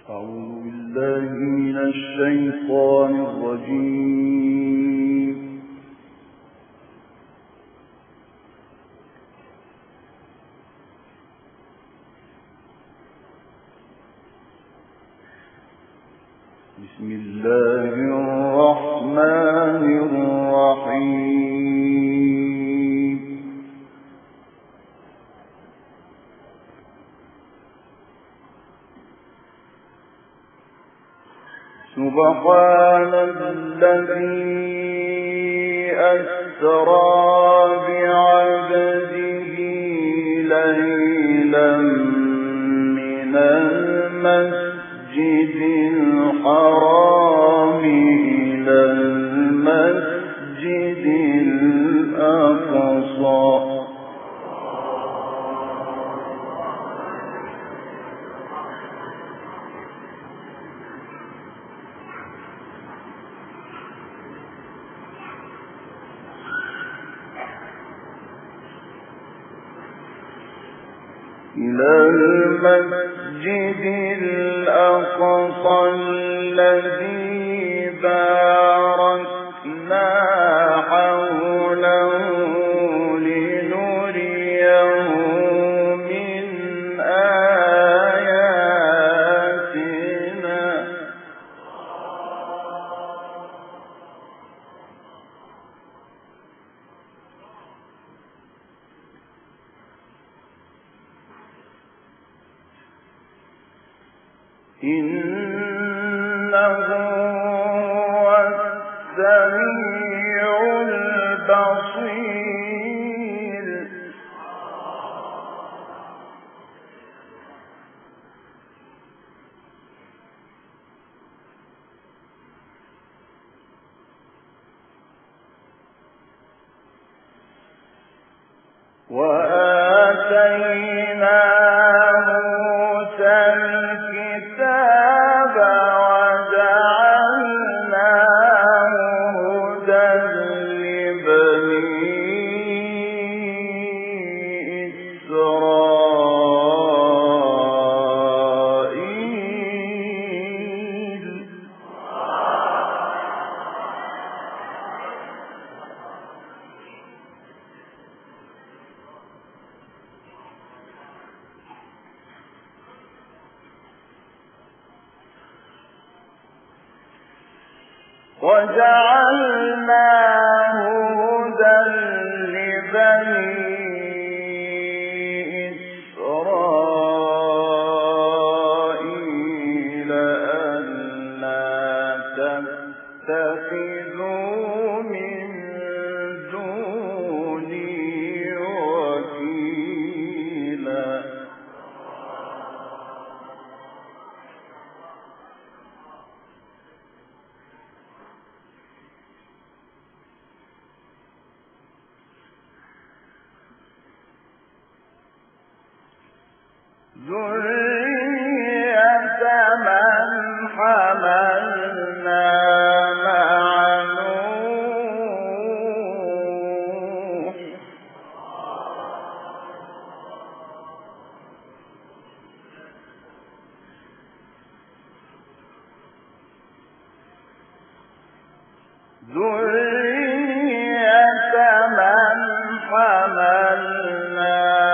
أعوذ بالله من الشيطان الرجيم. بسم الله الرحمن الرحيم. سبحان الذي أسرى بعبده ليلا من المسجد الحرام إلى المسجد الأقصى الذي باركنا حوله لنريه من آياتنا إنه هو السميع البصير. وآتيناه موسى الكتاب وجعلناه هدى لبني إسرائيل. وجعلناه هدى لبني إسرائيل ألا تتخذوا من دوني وكيلا. ذرية من حملنا مع نوح. ذرية من حملنا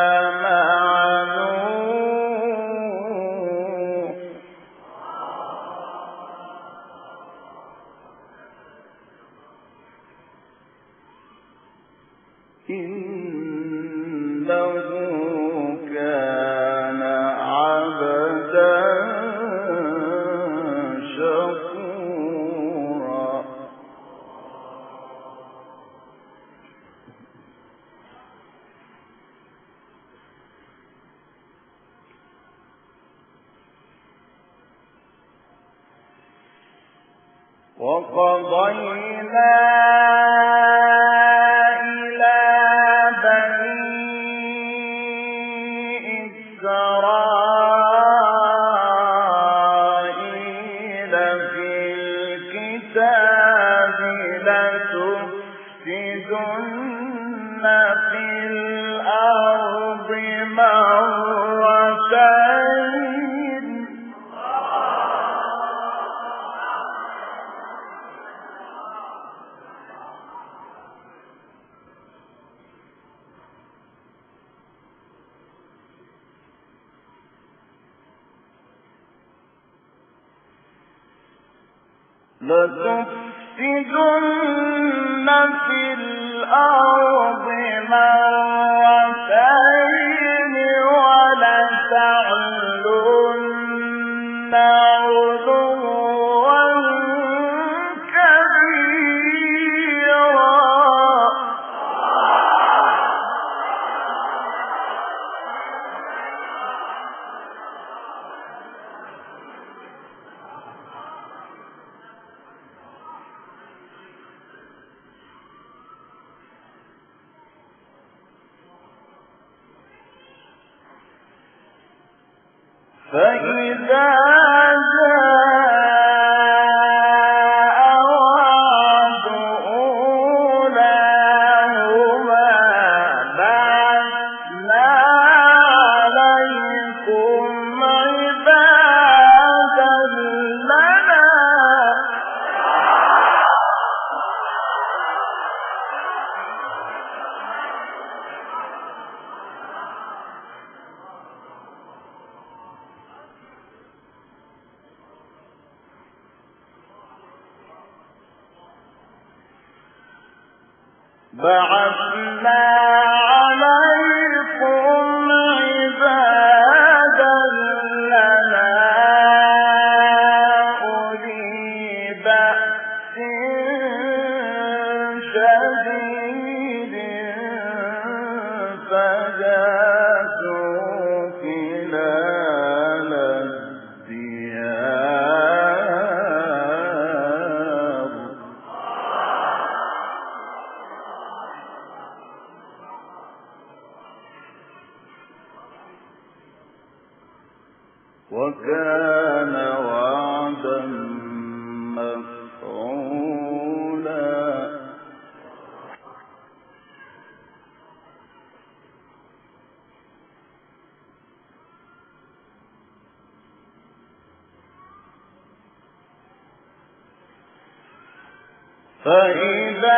إنه كان عبدا شكورا. وقضينا إلى بني إسرائيل في الكتاب لتفسدن في الأرض مرتين لتفسدن في الأرض مرتين ولتعلن علوا كبيرا. فإذا جاء وعد أولاهما بعثنا عليكم عبادا لنا أولي بأس شديد فجاسوا خلال الديار. وكان وعدا مفعولا. فإذا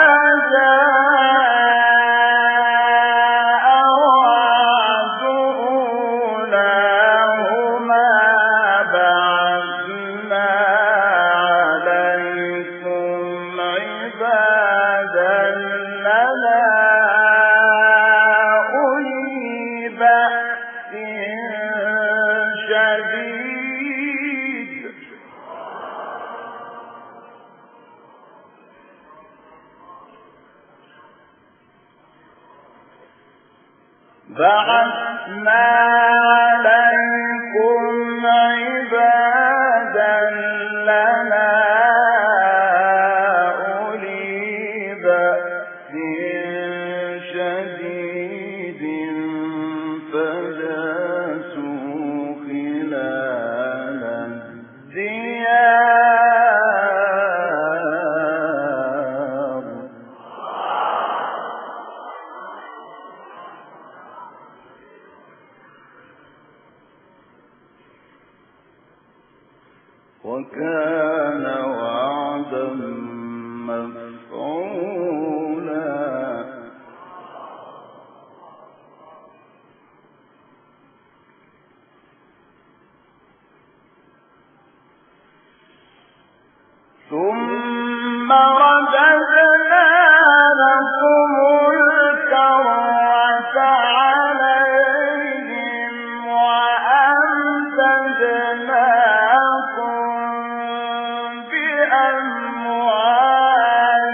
بعثنا عليكم عبادا لنا أولي بأس شديد فجاسوا خلال الديار. وكان وعدا مفعولا. ثم رددنا لكم الكرة عليهم وأمددناكم بأموال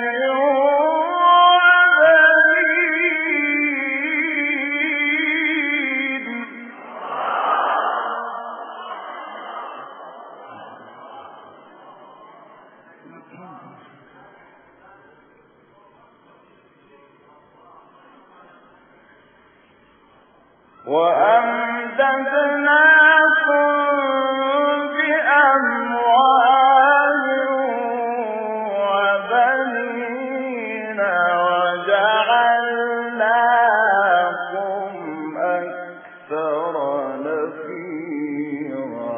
وبنين. وأمددناكم بأموال وبنين وجعلناكم أكثر نفيرا.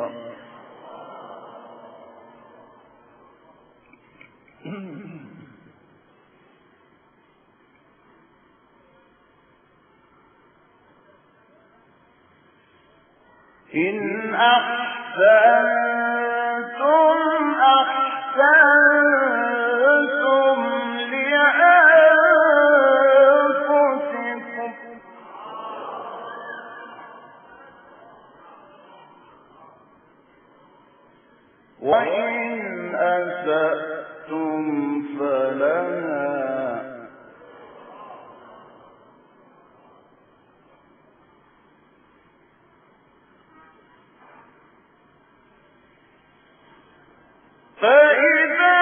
إن أحسنتم أحسنتم وإن أسأتم فلها فإذا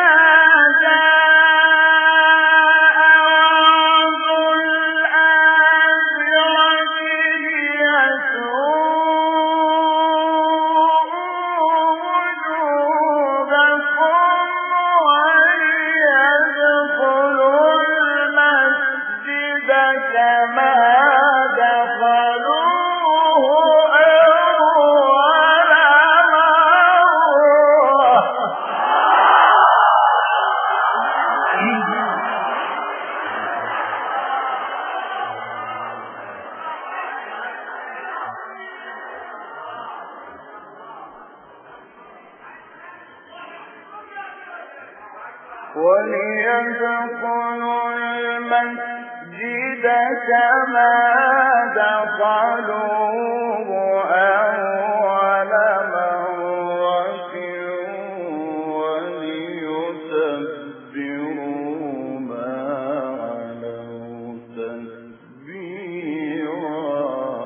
وليدخلوا المسجد كما دخلوه أول مرة وليتبروا ما علوا تتبيرا.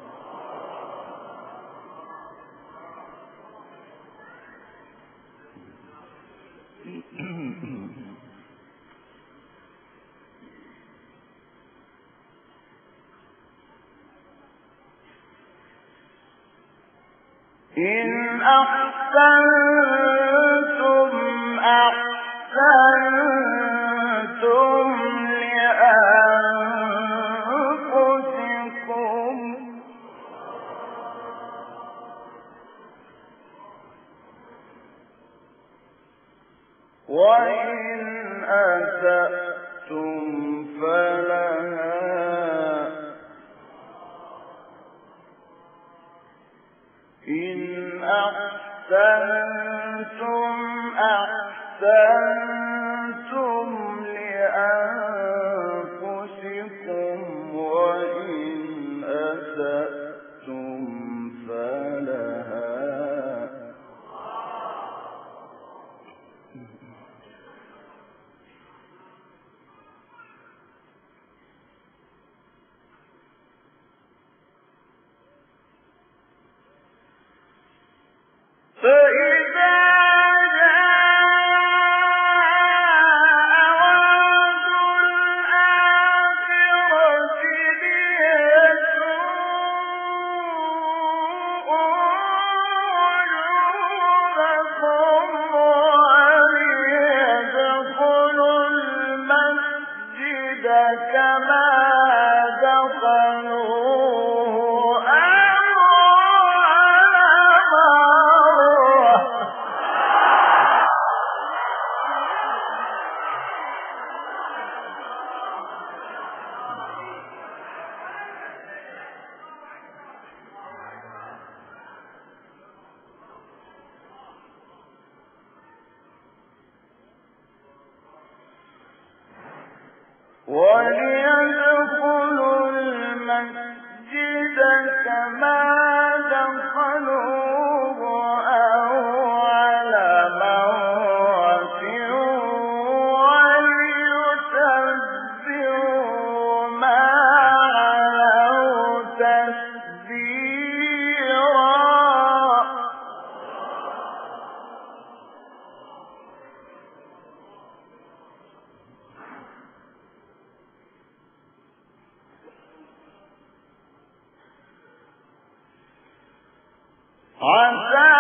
إن أحسنتم أحسنتم لأنفسكم وإن أسأتم فلها إن أحسنتم أحسنتم لأنفسكم وإن أسأتم فلها فإذا كما دخلوه وليدخلوا المسجد كما دخلوه أول مرة وليتبروا ما علوا تتبيرا. عسى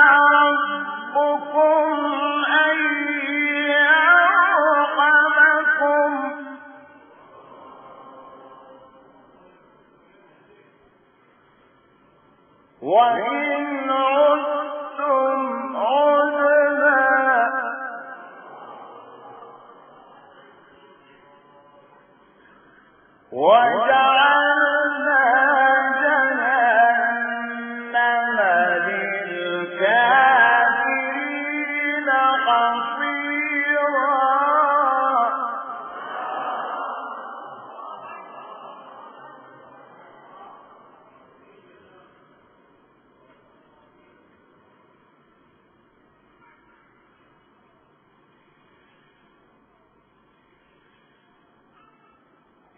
ربكم أن يرحمكم وإن عدتم عدنا وجعلنا جهنم للكافرين حصيرا.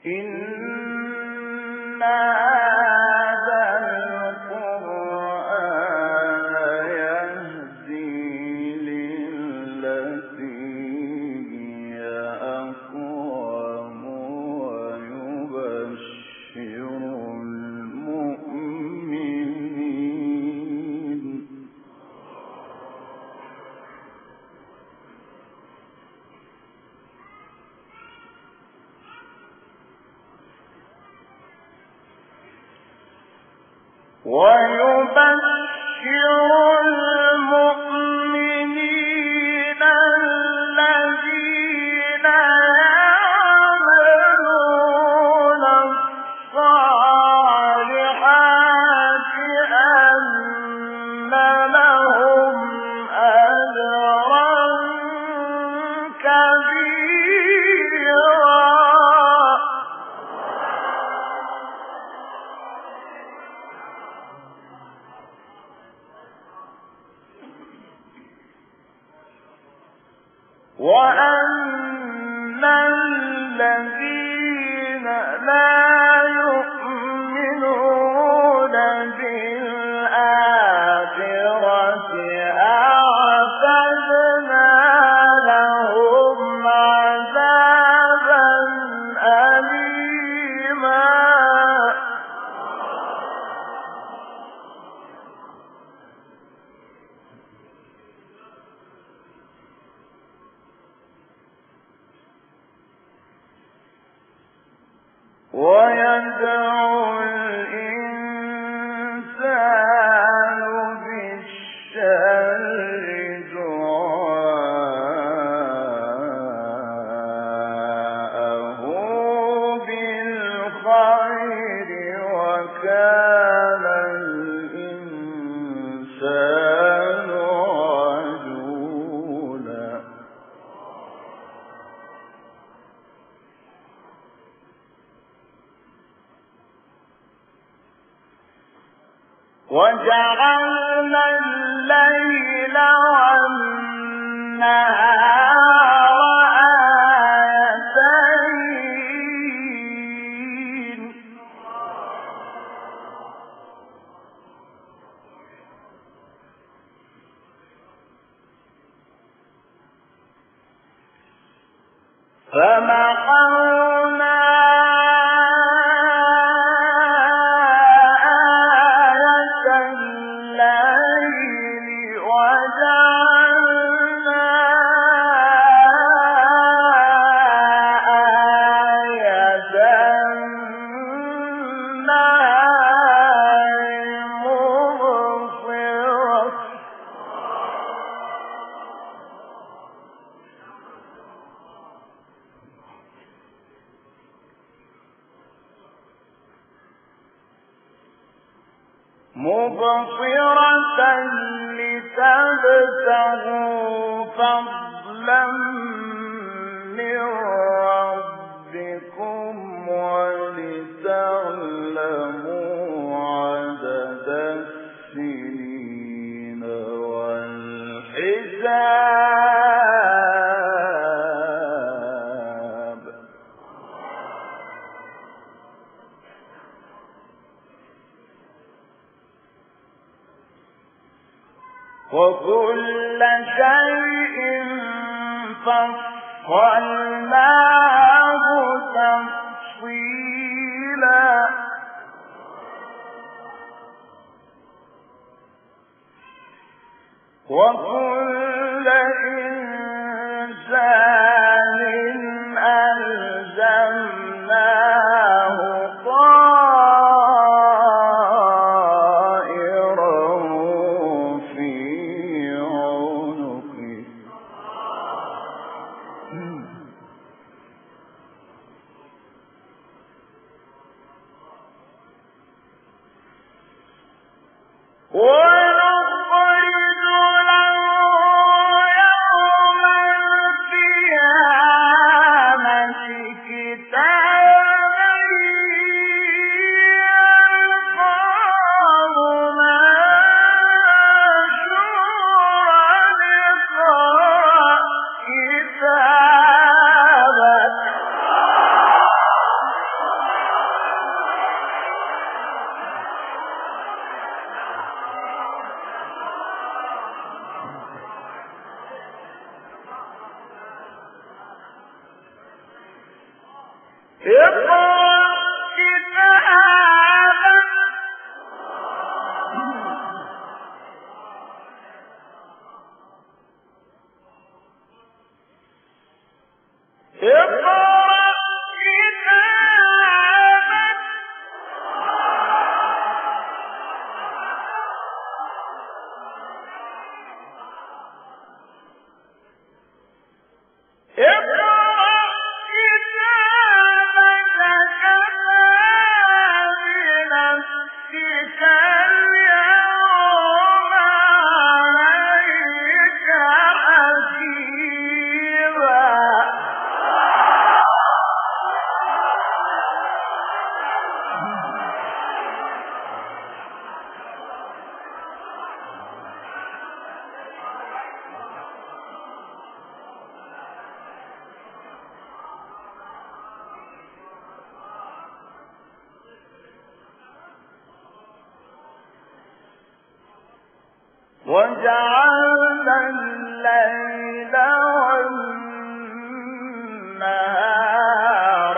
إن هذا القرآن يهدي للتي هي أقوم ويبشر المؤمنين الذين يعملون الصالحات أن لهم أجرا كبيرا وأن الذين لا يؤمنون بالآخرة أعتدنا لهم عذابا أليما ويدعو الإنسان بالشر دعاءه بالخير وكان الإنسان عجولا وجعلنا الليل والنهار آيتين فمحونا مبصرة لتبتغوا فضلا من ربكم ولتعلموا عدد السنين والحساب وكل شيء فصلناه تفصيلا وكل إنسان ألزمناه ونخرج له يوم القيامة كتابا يلقاه منشورا اقرأ كتابك وجعلنا الليل والنهار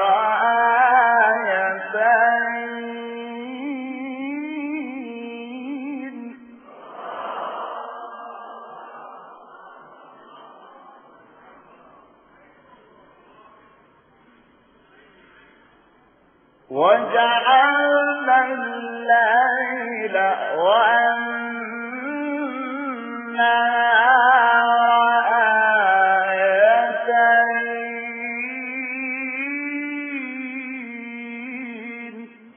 آيتين وجعلنا الليل والنهار آيتين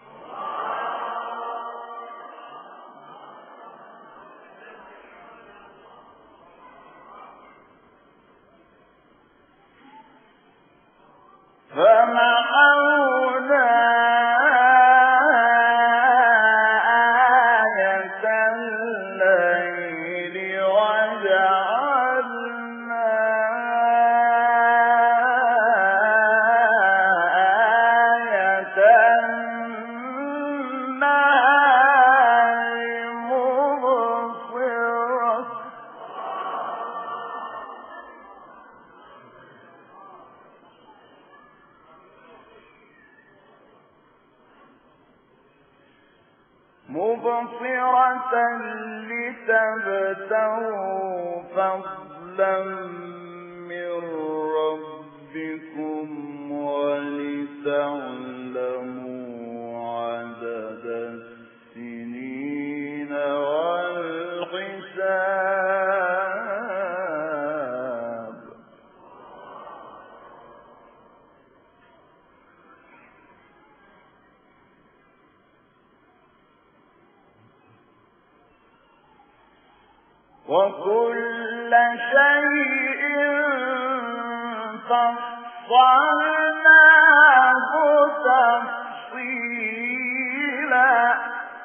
فمحونا آية الليل وجعلنا آية النهار مبصرة لتبتغوا فضلا من ربكم ولتعلموا عدد السنين والحساب وكل شيء فصلناه تفصيلا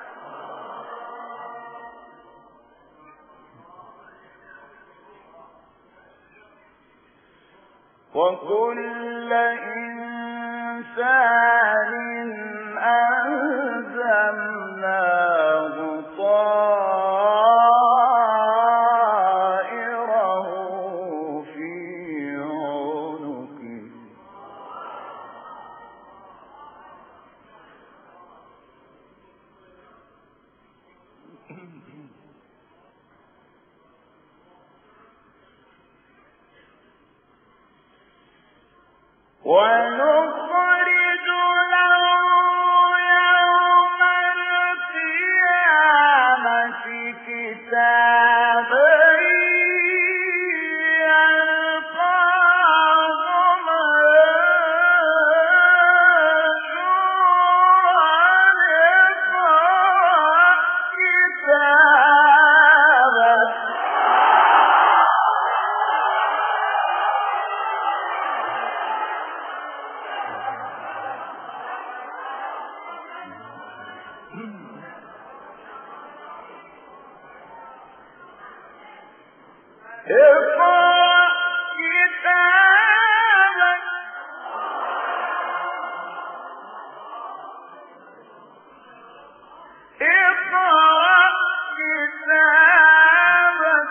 وكل إنسان ألزمناه طائره في عنقه ونخرج له يوم القيامة كتابا يلقاه اقرأ كتابك اقرأ كتابك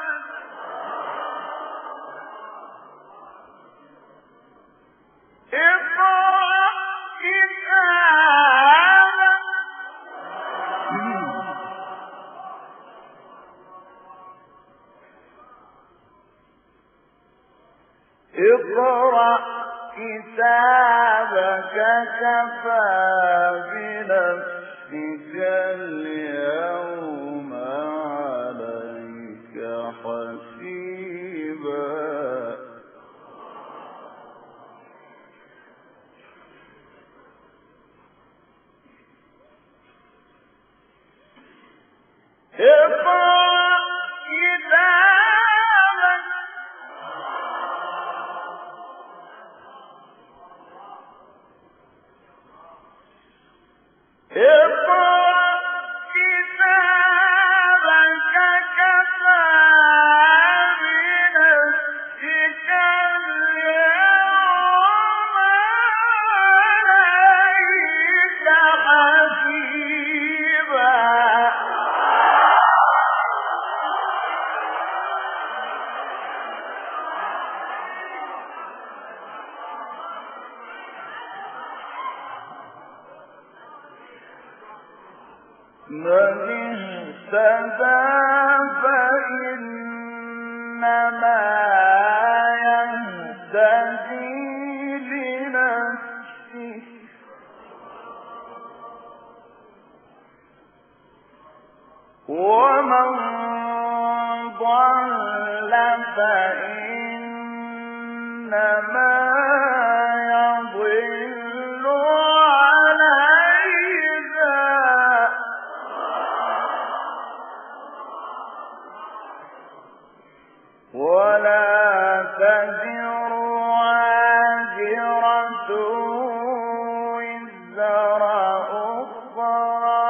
اقرأ كتابك اقرأ كتابك كفى بنفسك اليوم عليك حسيبا اقرأ كتابك اقرأ كتابك كفى بنفسك اليوم عليك حسيبا اهتدى فإنما يهتدي لنفسه ومن ضل فإنما يضل عليها ولا تزر وازرة وزر أخرى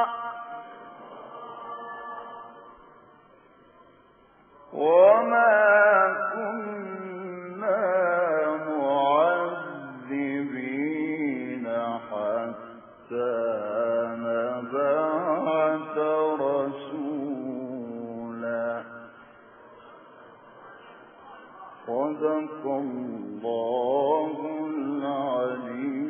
وما كنا معذبين حتى نبعث رسولا صدق الله العليم